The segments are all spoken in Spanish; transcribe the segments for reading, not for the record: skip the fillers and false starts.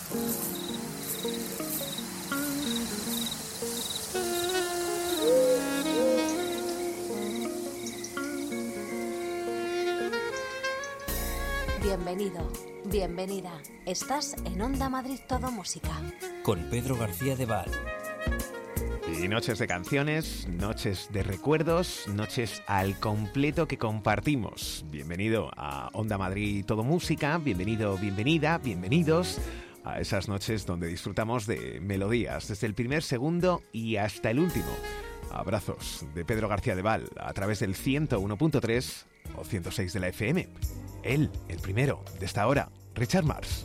Bienvenido, bienvenida. Estás en Onda Madrid Todo Música. Con Pedro García de Val. Y noches de canciones, noches de recuerdos, noches al completo que compartimos. Bienvenido a Onda Madrid Todo Música, bienvenido, bienvenida, bienvenidos a esas noches donde disfrutamos de melodías desde el primer segundo y hasta el último. Abrazos de Pedro García de Val a través del 101.3 o 106 de la FM. Él, el primero de esta hora, Richard Marx.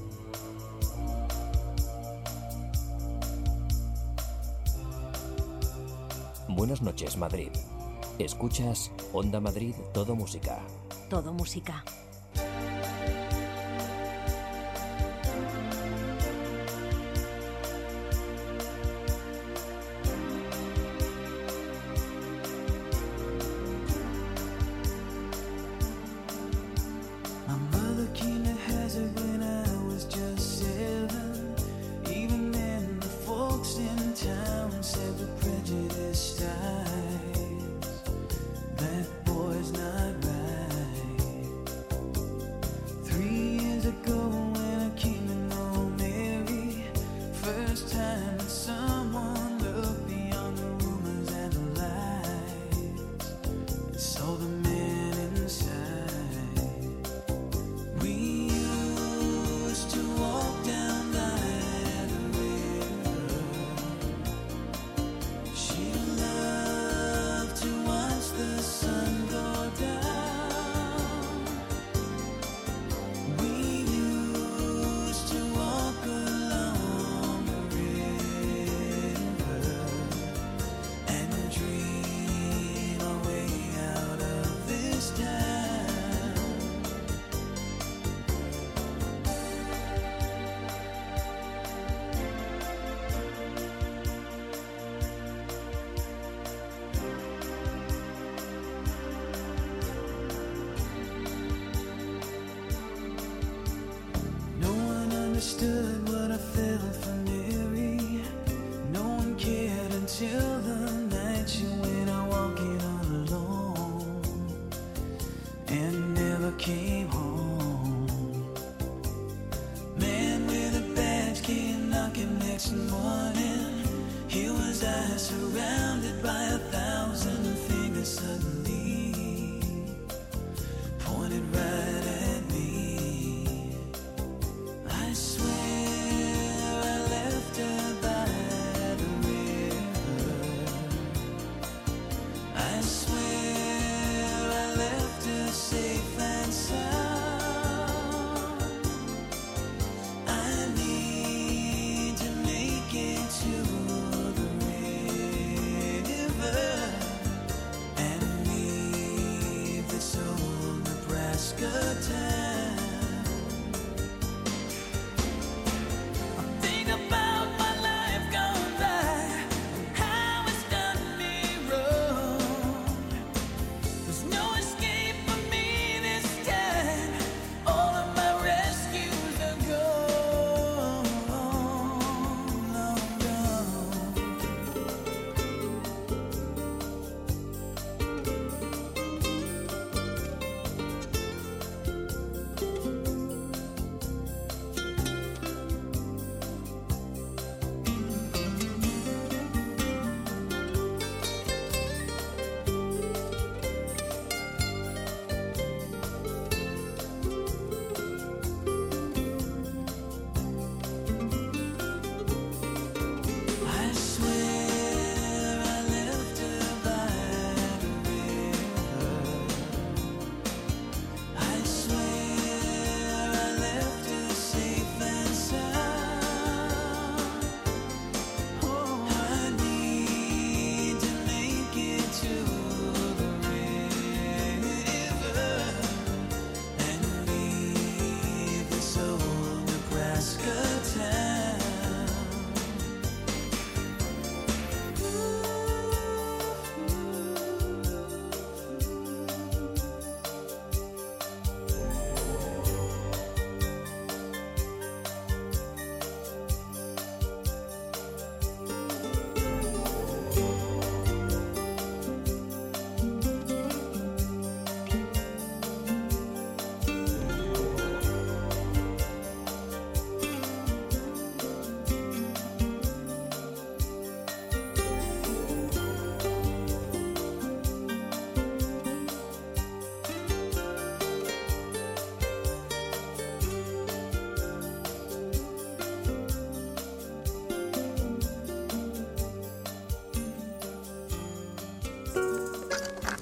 Buenas noches, Madrid. Escuchas Onda Madrid Todo Música. Todo Música. Understood what I felt for Mary. No one cared until the night she went out walking all alone and never came home. Man with a badge came knocking next morning. Here was I surrounded by 1,000 fingers suddenly pointed right at me. I swear I left her by the river. I swear I left her safe and sound. I need to make it to the river.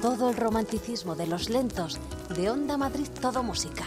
todo el romanticismo de los lentos de Onda Madrid Todo Música.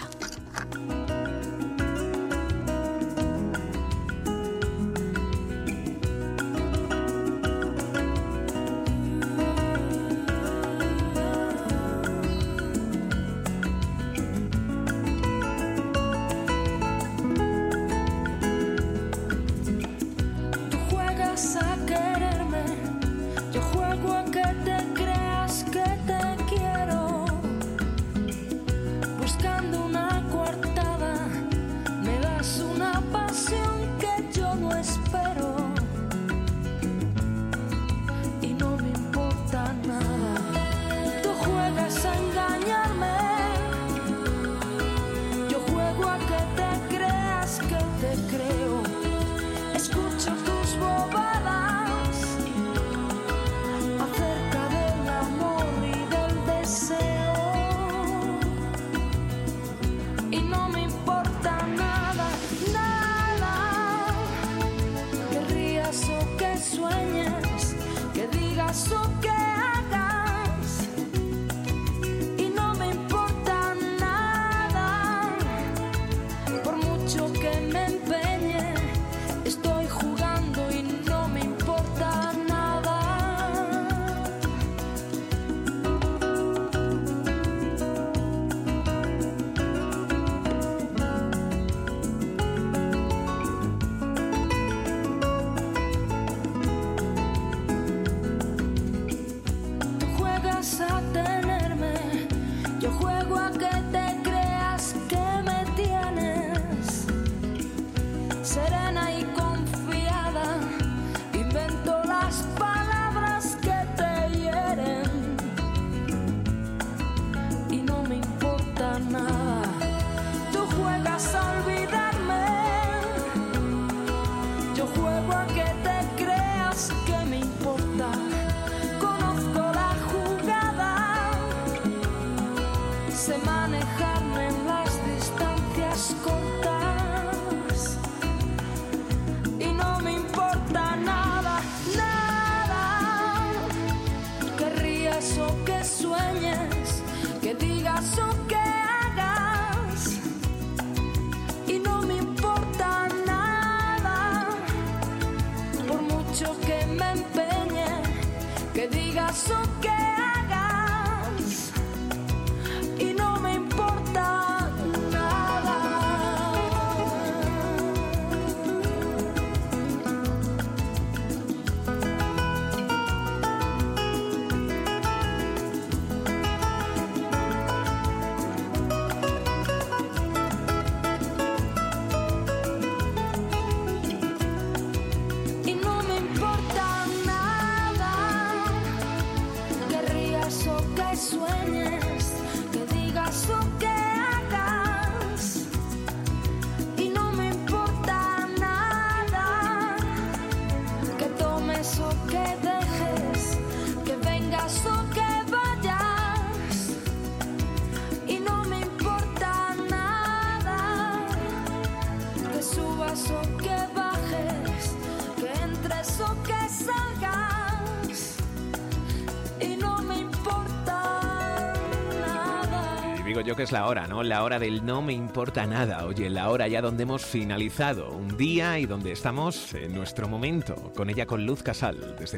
Yo que es la hora, ¿no? La hora del no me importa nada. Oye, la hora ya donde hemos finalizado un día y donde estamos en nuestro momento. Con ella, con Luz Casal, desde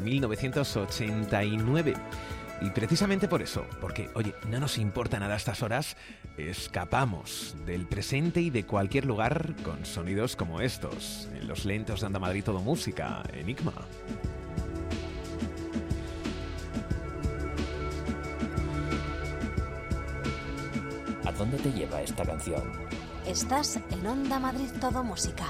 1989. Y precisamente por eso, porque, oye, no nos importa nada a estas horas, escapamos del presente y de cualquier lugar con sonidos como estos. En los lentos de Onda Madrid Todo Música, Enigma. ¿A dónde te lleva esta canción? Estás en Onda Madrid Todo Música.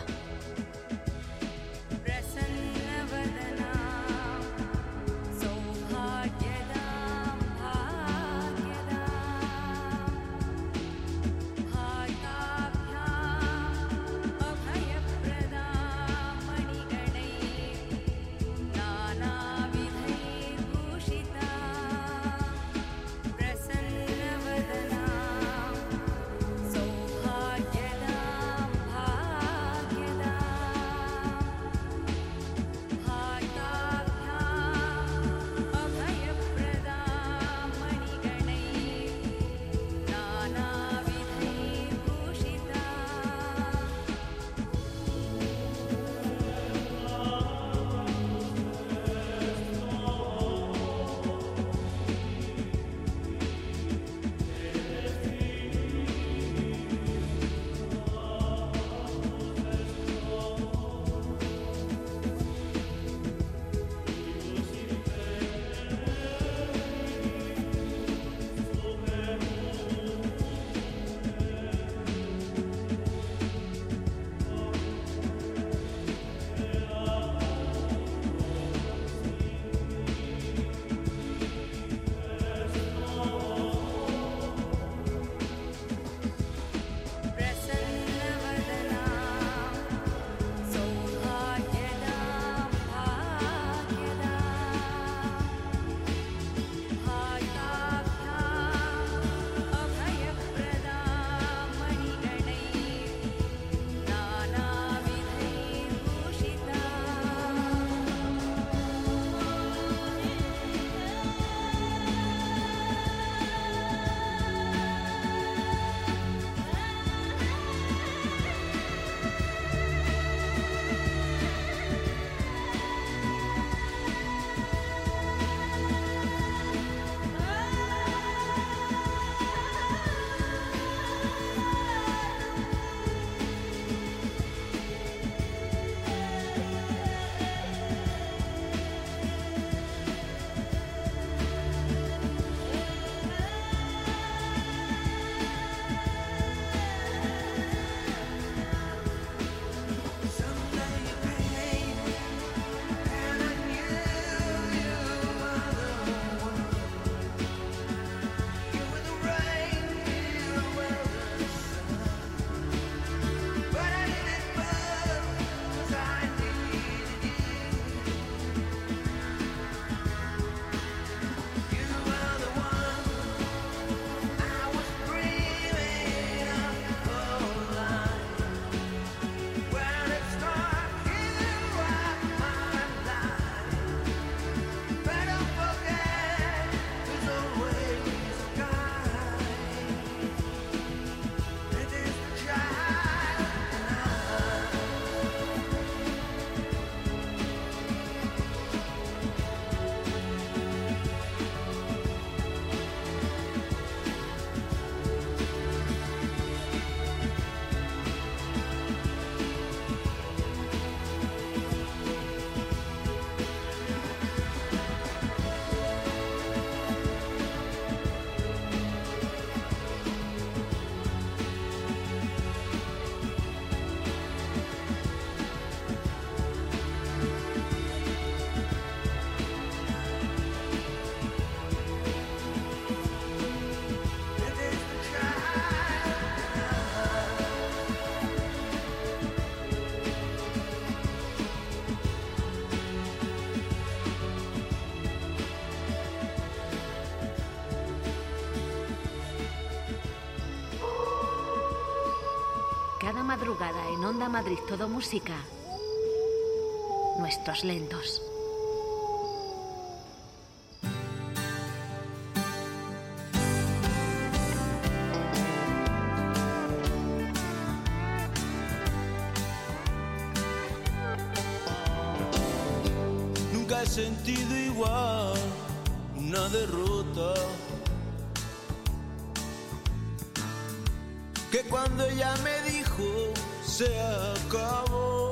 madrugada en Onda Madrid Todo Música, Nuestros Lentos. Nunca he sentido igual una derrota que cuando ella me dijo se acabó.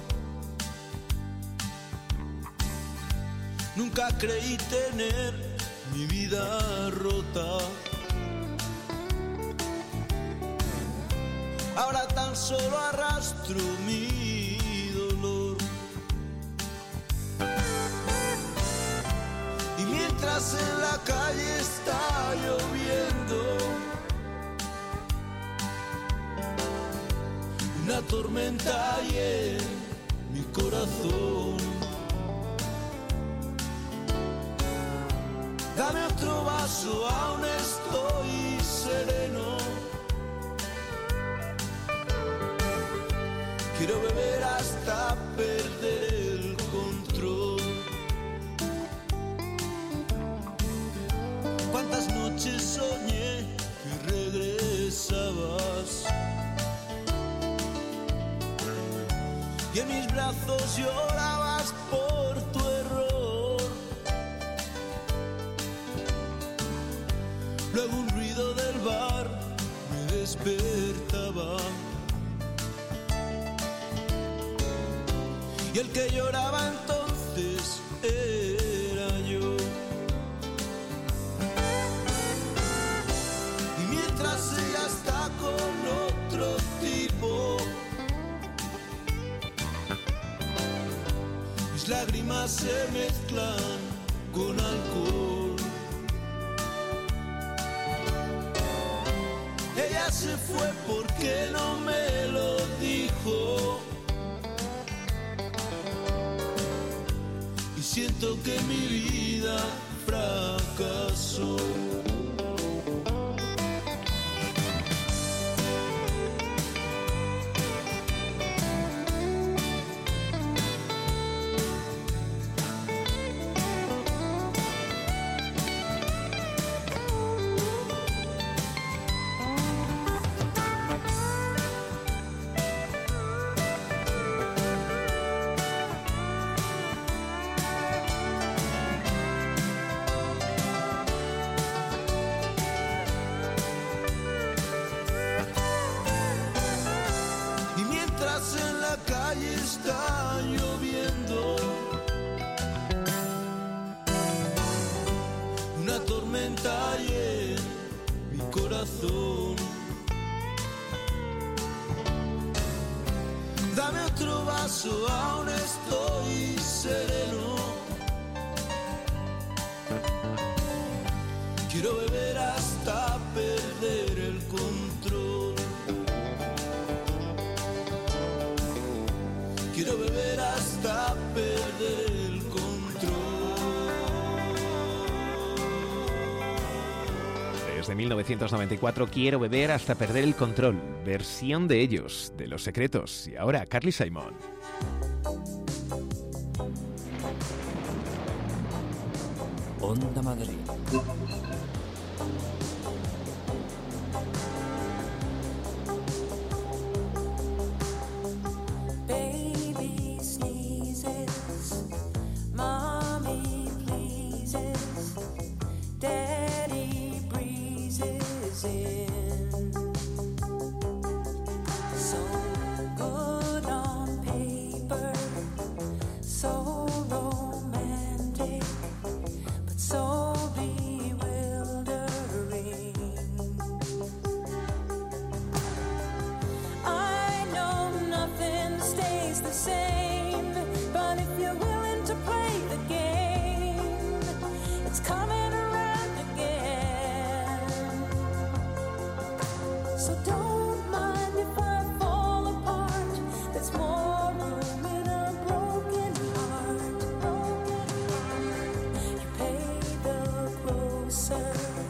Nunca creí tener mi vida rota. Ahora tan solo arrastro mi dolor. Y mientras en la calle está lloviendo, una tormenta hay en mi corazón. Dame otro vaso, aún estoy sereno. Quiero beber hasta perder el control. Cuántas noches soñé que regresabas y en mis brazos llorabas por tu error. Luego un ruido del bar me despertaba y el que lloraba entonces era yo. Y mientras ella está con otro tipo, mis lágrimas se mezclan con alcohol. Ella se fue porque no me lo dijo. Y siento que mi vida fracasó. Está lloviendo, una tormenta hay en mi corazón. Dame otro vaso, aún estoy sereno. Quiero beber hasta perder el control. Quiero beber hasta perder el control. Desde 1994, Quiero beber hasta perder el control. Versión de ellos, de Los Secretos. Y ahora, Carly Simon. Onda Madrid.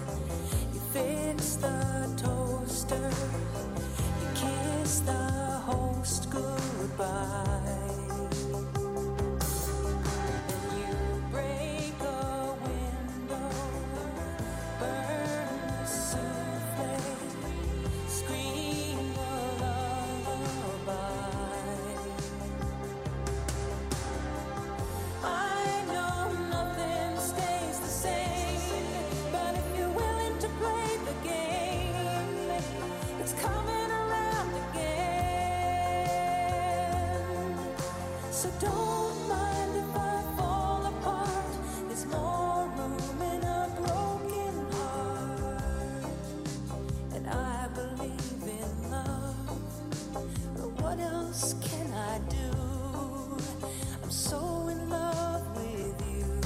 The So don't mind if I fall apart. There's more room in a broken heart. And I believe in love, but what else can I do? I'm so in love with you.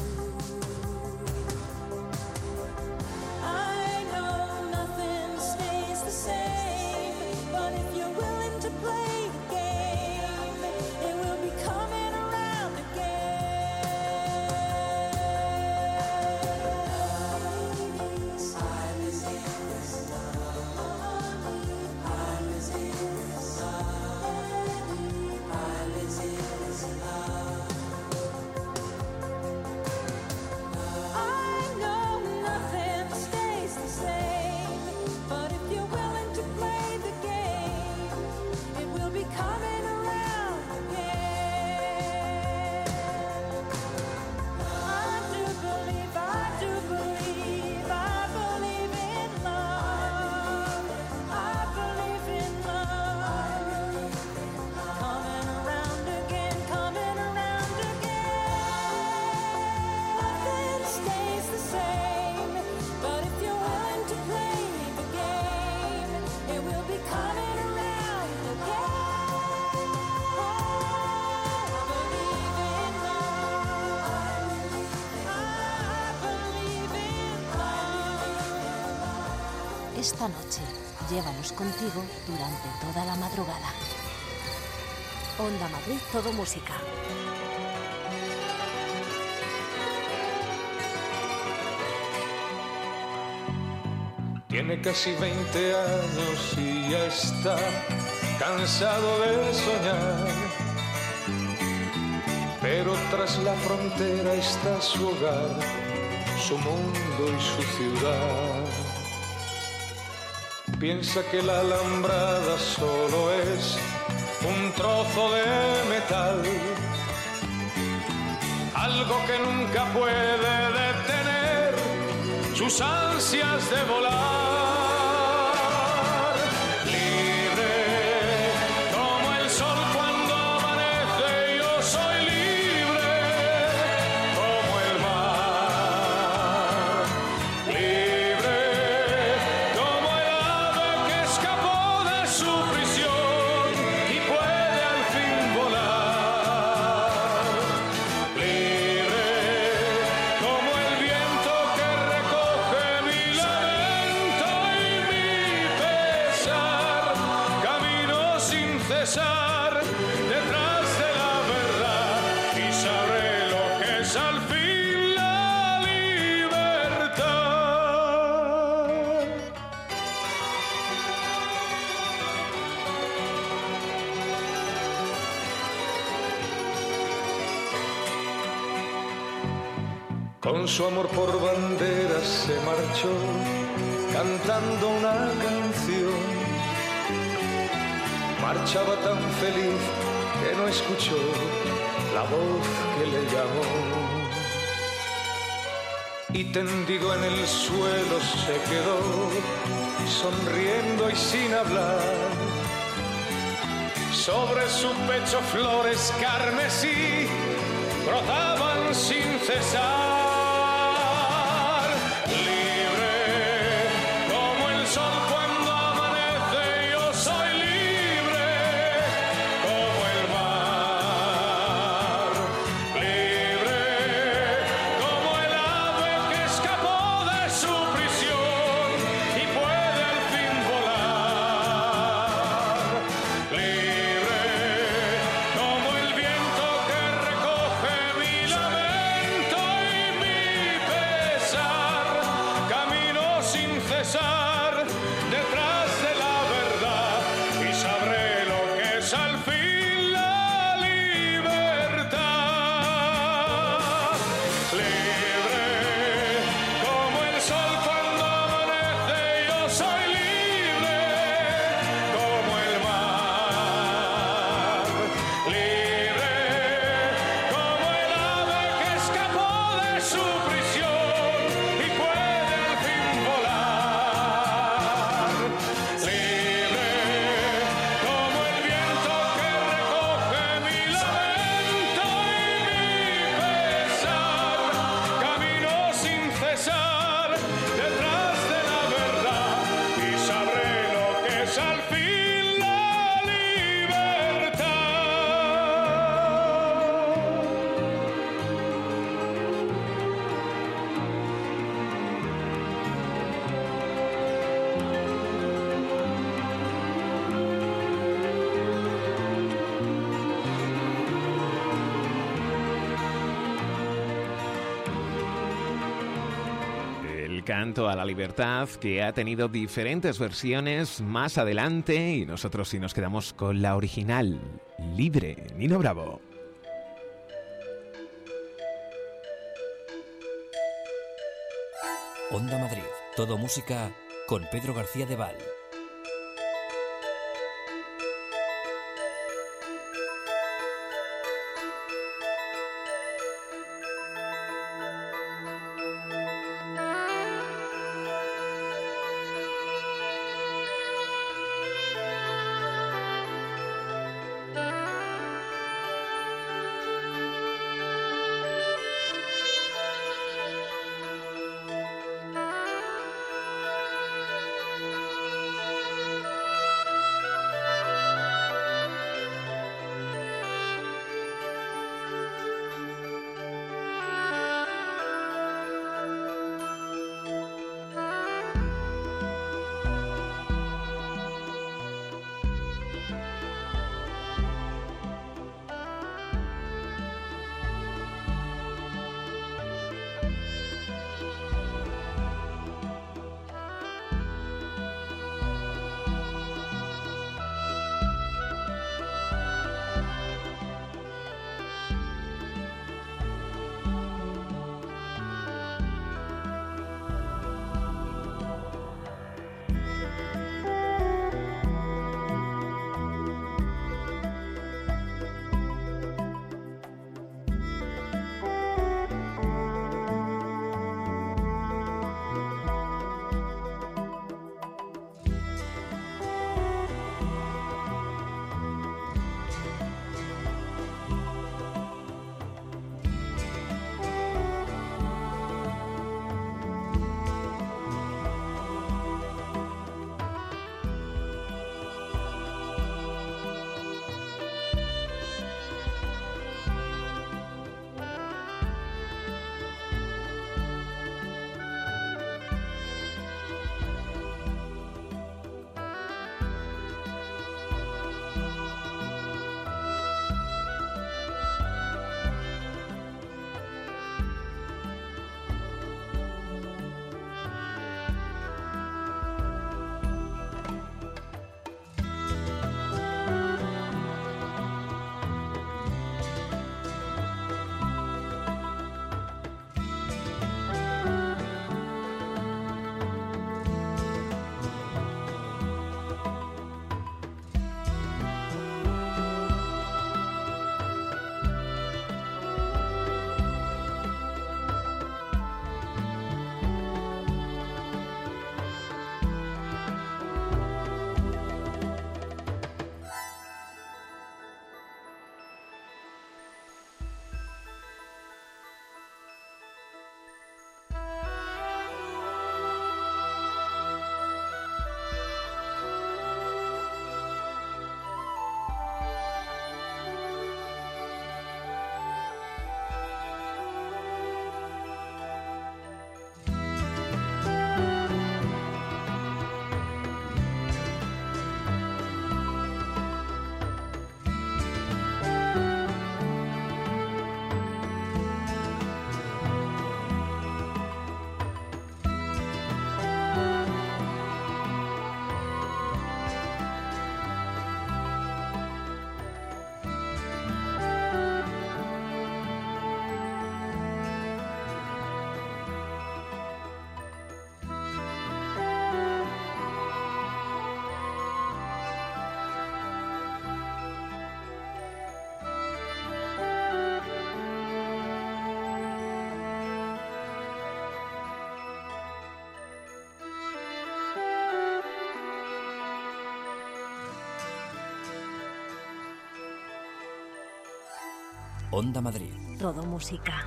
I know nothing stays the same, but if you're willing to play the game, it will be coming around again. I'm as in this love. I'm as in this love. I'm as in this love. I know nothing stays the same, but if you're willing to play the game, it will be coming around again. I do believe in love. I believe in love. Coming around again, coming around again. Nothing stays the same, but if you're willing to play the game, it will be coming around again. I believe in love. I believe in love. Esta noche, llévanos contigo durante toda la madrugada. Onda Madrid, todo música. Tiene casi 20 años y ya está cansado de soñar. Pero tras la frontera está su hogar, su mundo y su ciudad. Piensa que la alambrada solo es un trozo de metal, algo que nunca puede detener sus ansias de volar. Libre como el sol cuando amanece, yo soy libre como el mar. Libre como el ave que escapó de su prisión y puede al fin volar. Libre como el viento que recoge mi lamento y mi pesar. Camino sin cesar detrás de la verdad y sabré lo que es al fin la libertad. Con su amor por banderas se marchó cantando una canción. Marchaba tan feliz que no escuchó la voz que le llamó. Y tendido en el suelo se quedó, sonriendo y sin hablar. Sobre su pecho flores carmesí brotaban sin cesar. Libre como el sol cuando amanece, yo soy libre como el mar. Libre como el ave que escapó de su prisión y puede al fin volar. Libre como el viento que recoge mi lamento y el canto a la libertad, que ha tenido diferentes versiones más adelante, y nosotros sí nos quedamos con la original, Libre, Nino Bravo. Onda Madrid, todo música con Pedro García de Val. Onda Madrid. Todo música.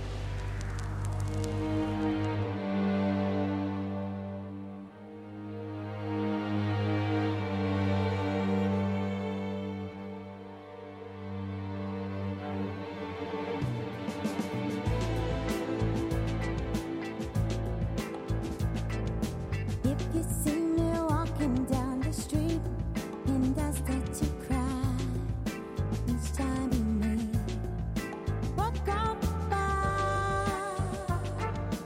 If you see me walking down the street and I start to cry each time we meet, walk on by.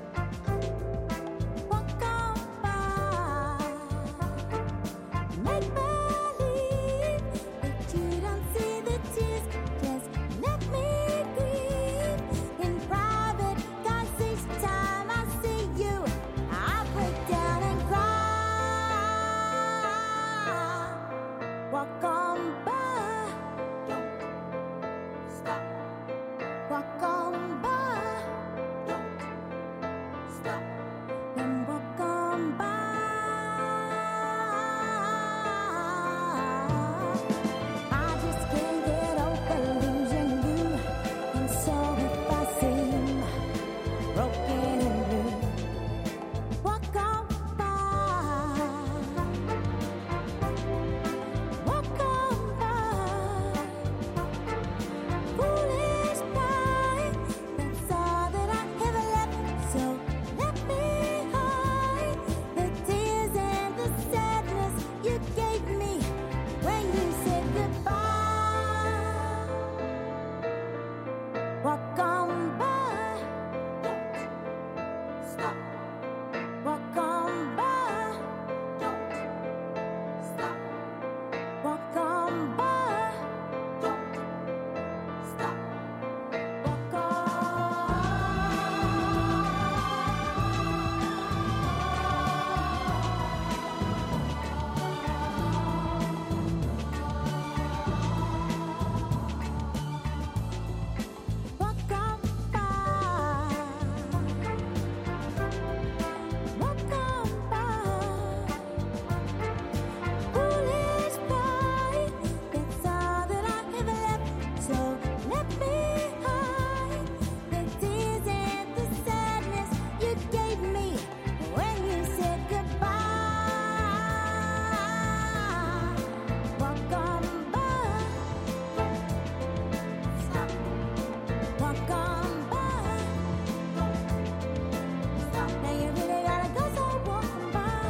walk on by. Stop and walk on by. I just can't get over losing you, and so if I seem broken and blue, walk on by. Walk on by. Foolish pride, that's all that I ever left. So let me hide the tears and the sadness you gave me when you said goodbye. Walk on by. Don't stop. Walk on by. Don't stop. Walk on by. Don't stop. Walk on. Walk on by. Walk on by. Foolish pride, that's all that I ever left. So let me hide the tears and the sadness you gave me when you said goodbye. Walk on by. Stop. Walk on by. Stop. Now you really gotta go, so walk on by.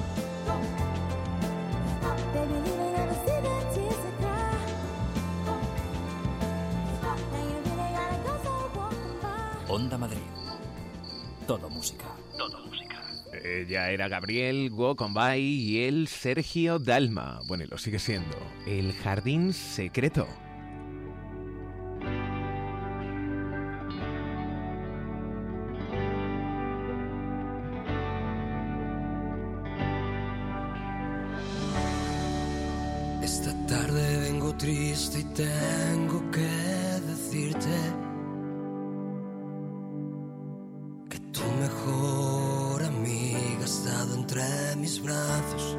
Stop. Baby, you may never see the tears that cry. Stop. Now you really gotta go, so walk on by. Onda Madrid. Todo música. Todo música. Ya era Gabriel, Walk On By y el Sergio Dalma. Bueno, y lo sigue siendo. El Jardín Secreto. Esta tarde vengo triste y tengo que decirte que tu mejor amiga ha estado entre mis brazos.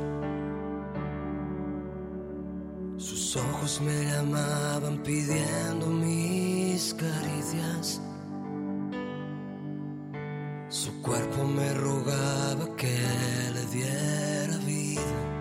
Sus ojos me llamaban pidiendo mis caricias. Su cuerpo me rogaba que le diera vida.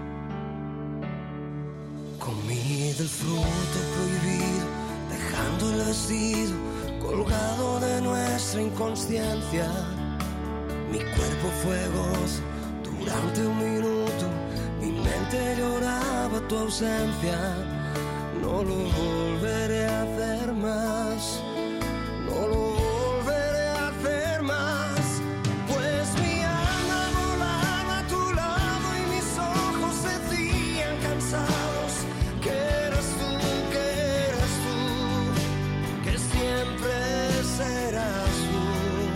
Comí del fruto prohibido, dejando el vestido colgado de nuestra inconsciencia. Mi cuerpo fue gozo durante un minuto, mi mente lloraba tu ausencia. No lo volveré a hacer más, no lo volveré a hacer más. Pues mi alma volaba a tu lado y mis ojos decían cansados que eras tú, que siempre serás tú.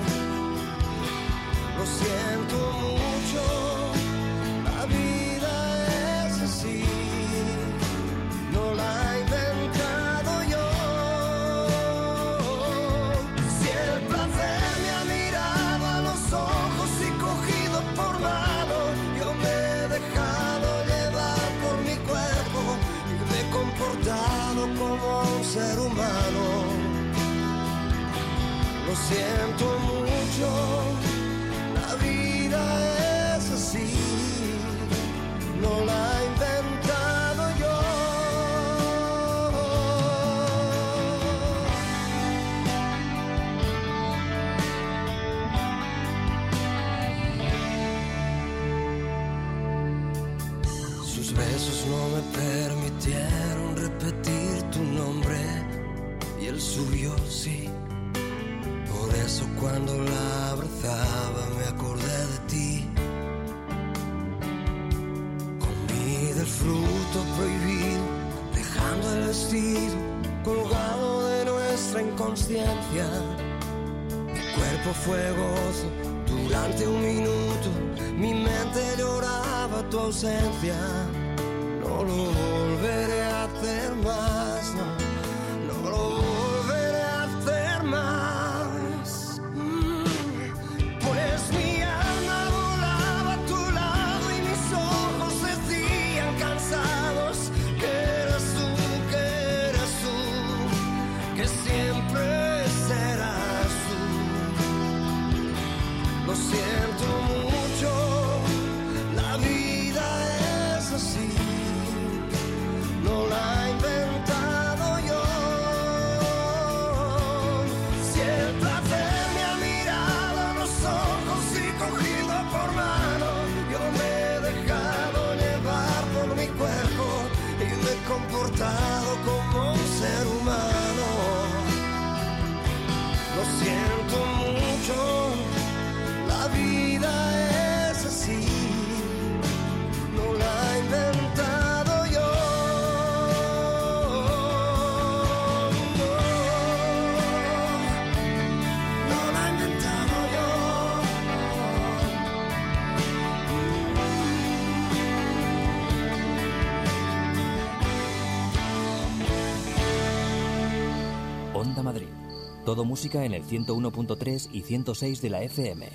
Lo siento mucho, la vida es así, no la he inventado yo. Si el placer me ha mirado a los ojos y cogido por mano, yo me he dejado llevar por mi cuerpo y me he comportado como un ser humano. Lo siento mucho, la vida es así, no la he inventado yo. Sus besos no me permitieron repetir tu nombre y el suyo sí. Por eso cuando la abrazaba me acordé de ti. Comí del fruto prohibido, dejando el vestido colgado de nuestra inconsciencia. Mi cuerpo fue gozo durante un minuto, mi mente lloraba tu ausencia. No lo volveré a hacer más, no lo volveré a hacer más. que siempre serás tú. Lo siento mucho, la vida es así, no la he inventado yo. Si el placer me ha mirado a los ojos y cogido por mano, yo me he dejado llevar por mi cuerpo y me he comportado como un ser humano. Lo siento mucho, la vida es así, no la he inventado yo. No la he inventado yo. Onda Madrid. Todo música en el 101.3 y 106 de la FM.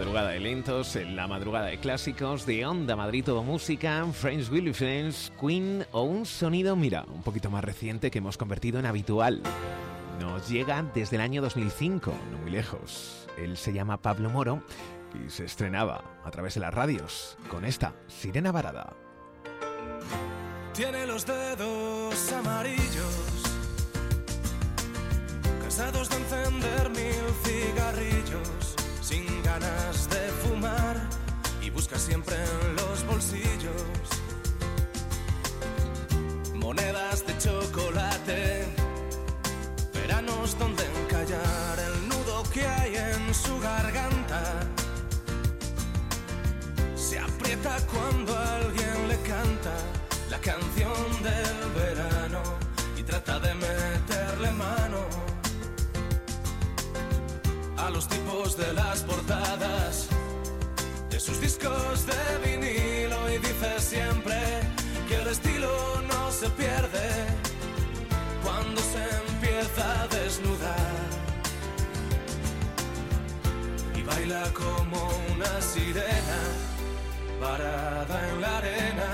madrugada de lentos, en la madrugada de clásicos, de Onda Madrid Todo Música, Friends Will Be Friends, Queen o un sonido, mira, un poquito más reciente que hemos convertido en habitual. Nos llega desde el año 2005, no muy lejos. Él se llama Pablo Moro y se estrenaba a través de las radios con esta, Sirena Varada. Tiene los dedos amarillos, cansados de encender 1000 cigarrillos, sin ganas de fumar y busca siempre en los bolsillos monedas de chocolate, veranos donde encallar el nudo que hay en su garganta. Se aprieta cuando alguien le canta la canción del verano y trata de meterle mano a los tipos de las portadas de sus discos de vinilo y dice siempre que el estilo no se pierde cuando se empieza a desnudar y baila como una sirena varada en la arena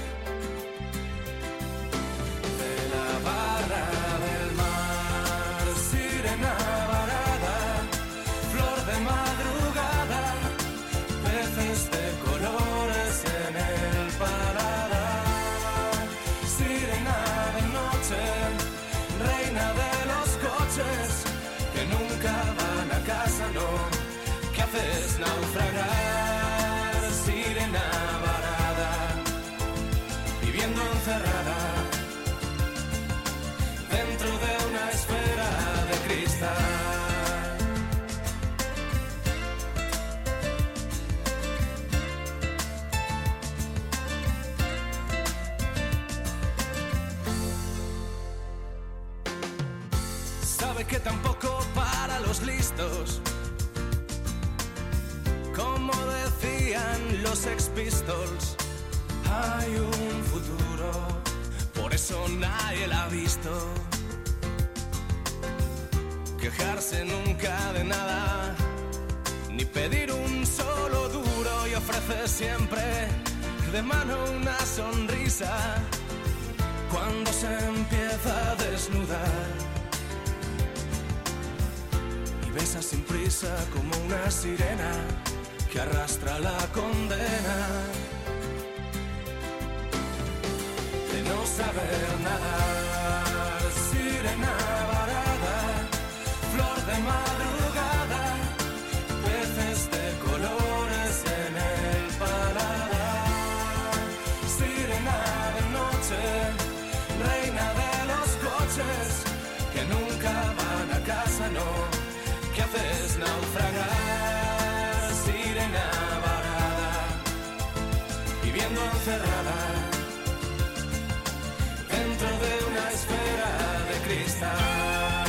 de la barra del mar. Sirena varada, flor de madrugada, peces de colores en el paladar. Sirena de noche, reina de los coches que nunca van a casa, no, que haces naufragar. Sirena varada, viviendo encerrada dentro de una esfera de cristal. Sabe que tampoco para los listos, como decían los Sex Pistols, hay un futuro, por eso nadie la ha visto. Quejarse nunca de nada, ni pedir un solo duro, y ofrece siempre de mano una sonrisa cuando se empieza a desnudar. Y besa sin prisa como una sirena que arrastra la condena de no saber nadar. Sirena varada, flor de madrugada, peces de colores en el paladar. Sirena de noche, reina de los coches que nunca van a casa, no, que haces naufragar. Sirena varada, viviendo encerrada dentro de una esfera de cristal.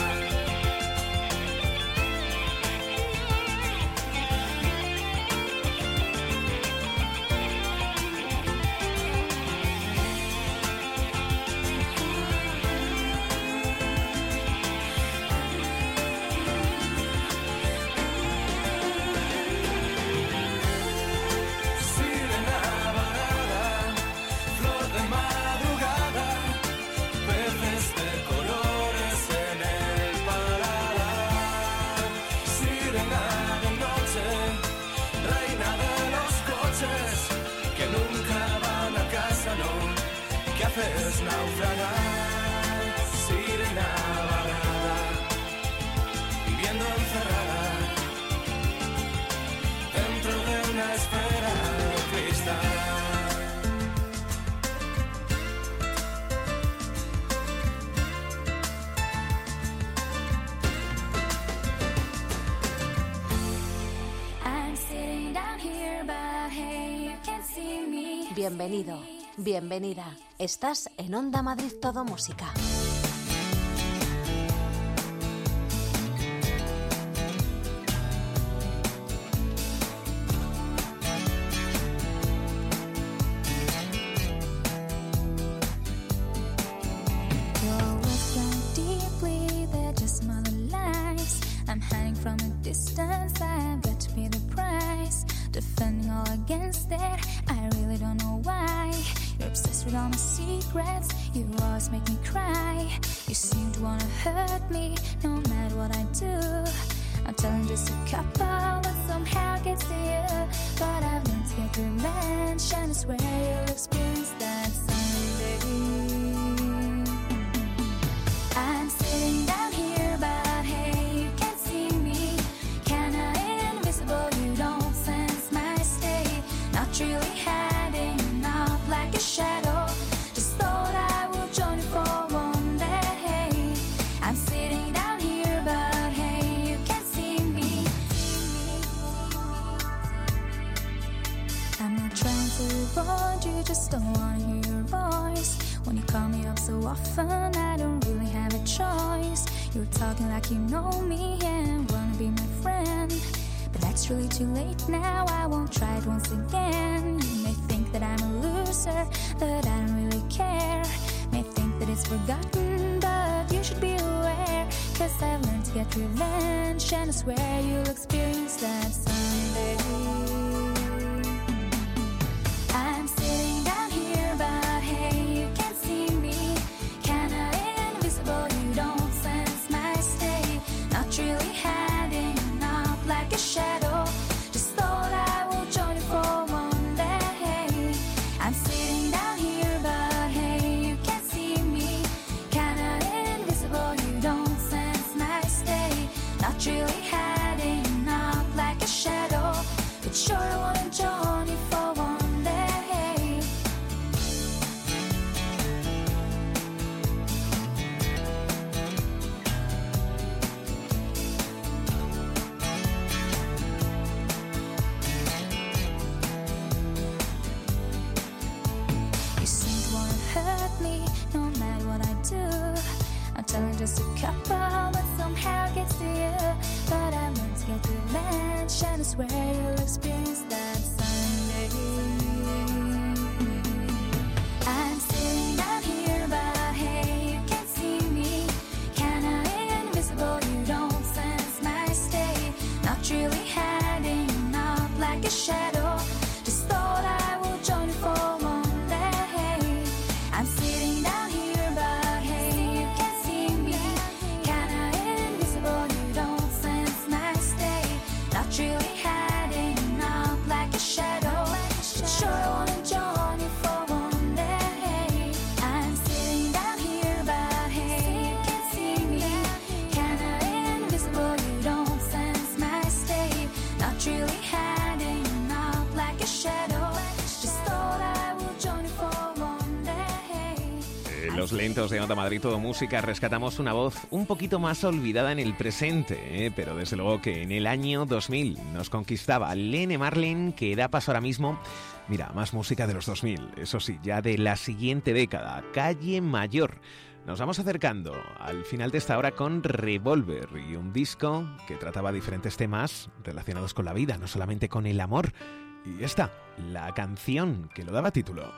Haces naufragar. Sirena varada, viviendo encerrada dentro de una esfera de cristal. I'm sitting down here, but hey, you can't see me. Bienvenido, bienvenida. Estás en Onda Madrid Todo Música. Your words run deeply, they're just mother lies. I'm hiding from a distance, I've got to pay the price. regrets. You always make me cry. You seem to wanna hurt me, no matter what I do. I'm telling just a couple, but somehow it gets to you. But I've learned to get revenge, and I swear you'll experience that someday. I'm sitting down here, but hey, you can't see me. Kinda invisible, you don't sense my state. Not really hiding, not like a shadow. Just thought I would join you for one day. I'm sitting down here, but hey, you can't see me. I'm not trying to avoid you, just don't wanna hear your voice. When you call me up so often, I don't really have a choice. You're talking like you know me and wanna be my friend. But that's really too late now, I won't try it once again. You may think that I'm a loser, that I don't really care. May think that it's forgotten, but you should be aware. Cause I've learned to get revenge, and I swear you'll experience that someday. I'm sitting down here, but hey, you can't see me. Kinda invisible, you don't sense my state. Not really hiding, not like a shadow. Just thought I would join you for one day. I'm sitting down here, but hey, you can't see me. Kinda invisible, you don't sense my state. Not really hiding, not like a shadow. But sure I wanna join you for one day. You seem to wanna hurt me, no matter what I do. I'm telling just a couple, but somehow it gets to you. But I learned to get revenge, and I swear you'll experience that someday. I'm sitting down here, but hey, you can't see me. Kinda invisible, you don't sense my state. Not really hiding, not like a shadow. Just thought I would join you for one day. I'm sitting down here, but hey, you can't see me. Kinda invisible, you don't sense my state. Not really hiding, not like a shadow. But sure I wanna join you for one day. I'm sitting down here, but hey, you can't see me. Kinda invisible, you don't sense my state. Not really hiding, not like a shadow. Just thought I would join you for one day. En Los Lentos de Onda Madrid Todo Música rescatamos una voz un poquito más olvidada en el presente, pero desde luego que en el año 2000 nos conquistaba Lene Marlin, que da paso ahora mismo, mira, más música de los 2000, eso sí, ya de la siguiente década, Calle Mayor. Nos vamos acercando al final de esta hora con Revolver y un disco que trataba diferentes temas relacionados con la vida, no solamente con el amor. Y esta, la canción que lo daba título.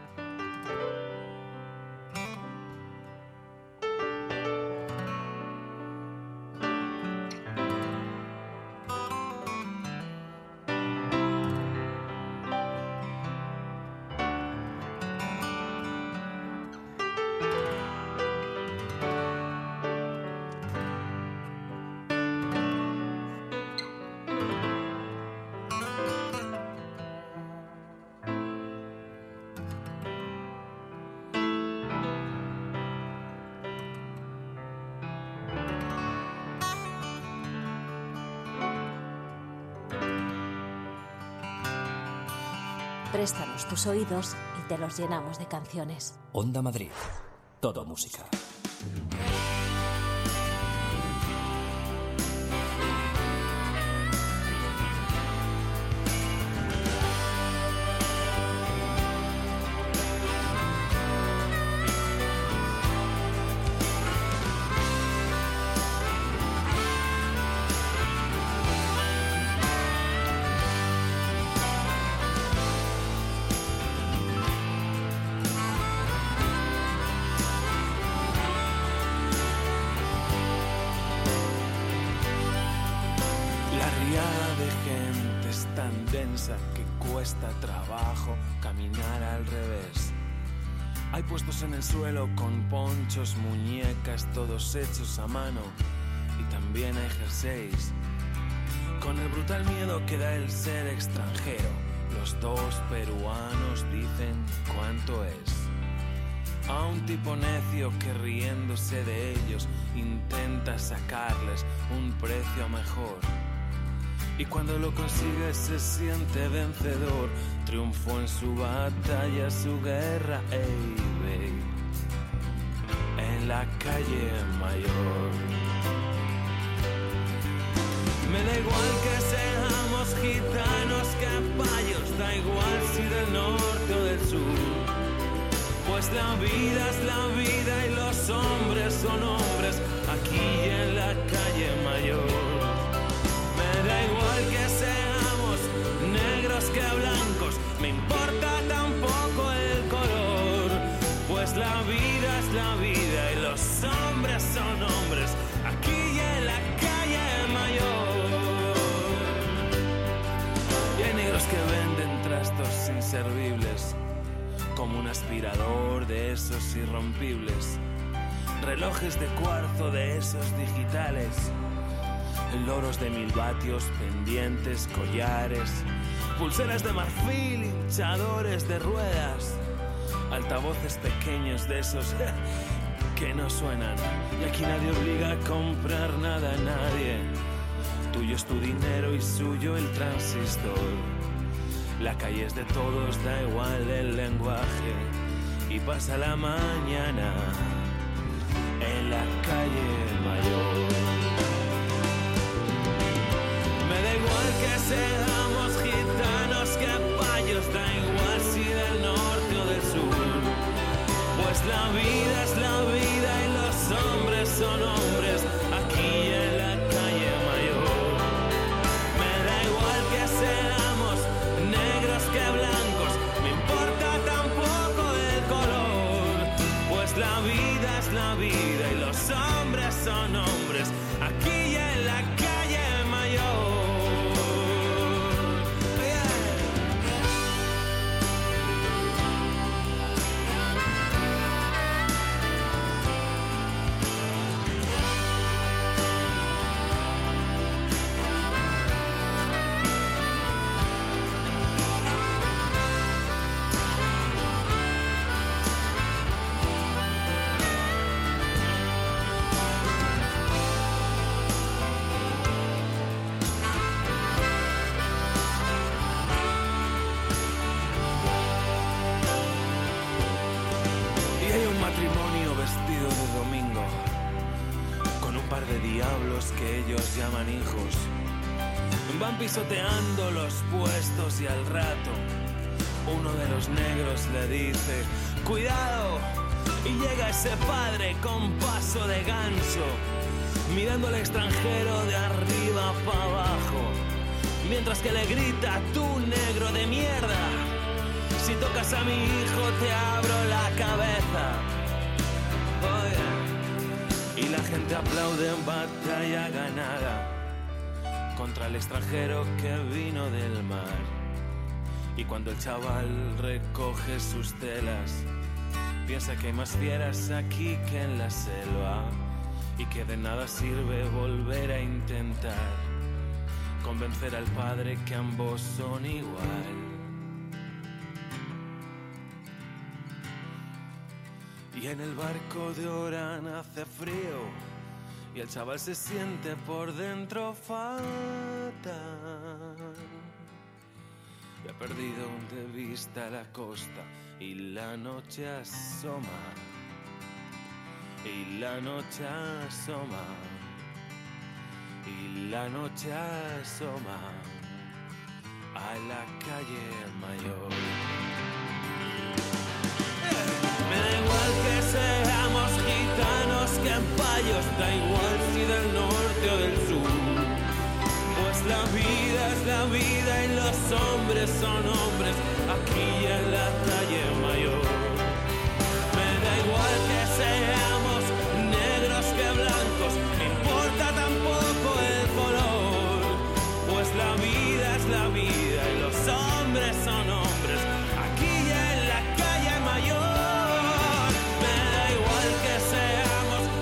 Préstanos tus oídos y te los llenamos de canciones. Onda Madrid. Todo música. densa que cuesta trabajo caminar al revés. Hay puestos en el suelo con ponchos, muñecas, todos hechos a mano. Y también hay jerseys con el brutal miedo que da el ser extranjero. Los dos peruanos dicen cuánto es. A un tipo necio que riéndose de ellos intenta sacarles un precio mejor. Y cuando lo consigue se siente vencedor. Triunfó en su batalla, su guerra, ey, babe, en la calle Mayor. Me da igual que seamos gitanos, capayos, da igual si del norte o del sur. Pues la vida es la vida y los hombres son hombres aquí en la calle Mayor. Me da igual que seamos negros que blancos, me importa tampoco el color. Pues la vida es la vida y los hombres son hombres aquí en la calle Mayor. Y hay negros que venden trastos inservibles, como un aspirador de esos irrompibles, relojes de cuarzo de esos digitales, loros de 1000 vatios, pendientes, collares, pulseras de marfil, hinchadores de ruedas, altavoces pequeños de esos que no suenan. Y aquí nadie obliga a comprar nada a nadie. Tuyo es tu dinero y suyo el transistor. La calle es de todos, da igual el lenguaje. Y pasa la mañana en la calle Mayor. Me da igual que seamos gitanos, capayos, da igual si del norte o del sur. Pues la vida es la vida y los hombres son hombres aquí en la calle Mayor. Me da igual que seamos negros que blancos, me importa tampoco el color. Pues la vida es la vida y los hombres son hombres aquí en la calle Mayor. Que ellos llaman hijos, van pisoteando los puestos y al rato uno de los negros le dice ¡cuidado! Y llega ese padre con paso de ganso, mirando al extranjero de arriba para abajo, mientras que le grita ¡tú negro de mierda! Si tocas a mi hijo te abro la cabeza. Oh, yeah. Y la gente aplaude en batalla ganada contra el extranjero que vino del mar. Y cuando el chaval recoge sus telas, piensa que hay más fieras aquí que en la selva, y que de nada sirve volver a intentar convencer al padre que ambos son igual. Y en el barco de Orán hace frío y el chaval se siente por dentro fatal. Y ha perdido de vista la costa y la noche asoma. Y la noche asoma. Y la noche asoma a la calle Mayor. Me da igual que seamos gitanos, capayos, da igual si del norte o del sur. Pues la vida es la vida y los hombres son hombres aquí en la calle Mayor. Me da igual que seamos negros que blancos, me importa tampoco el color. Pues la vida es la vida y los hombres son hombres aquí en la calle Mayor.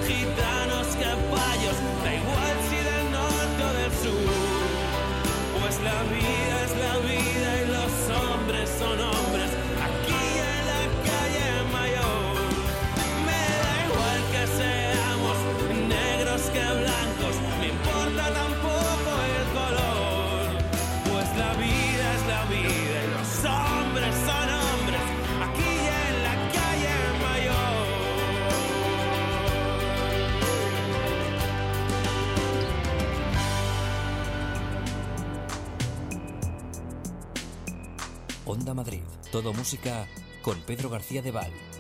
gitanos que payos, da igual si del norte o del sur. Pues la vida es la vida y los hombres son hombres, aquí en la calle Mayor. Me da igual que seamos negros que blancos, me importa tampoco el color. Pues la vida es la vida y los hombres son hombres, aquí en la calle Mayor. Onda Madrid, todo música con Pedro García de Val.